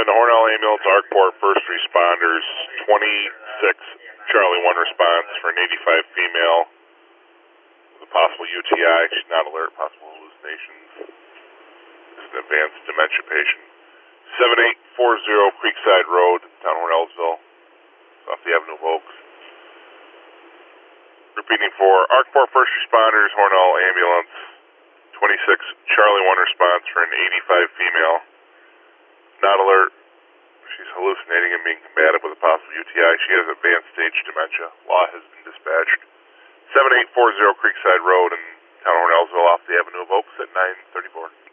7, Hornell Ambulance, Arkport, first responders, 26, Charlie 1 response for an 85 female with a possible UTI. She's not alert, possible hallucinations. This is an advanced dementia patient. 7840 Creekside Road, down Hornellsville, off the Avenue of Oaks. Repeating for Arkport, first responders, Hornell Ambulance, 26, Charlie 1 response for an 85 female. Not alert. She's hallucinating and being combative with a possible UTI. She has advanced stage dementia. Law has been dispatched. 7840 Creekside Road in town Hornellsville off the Avenue of Oaks at 9:34.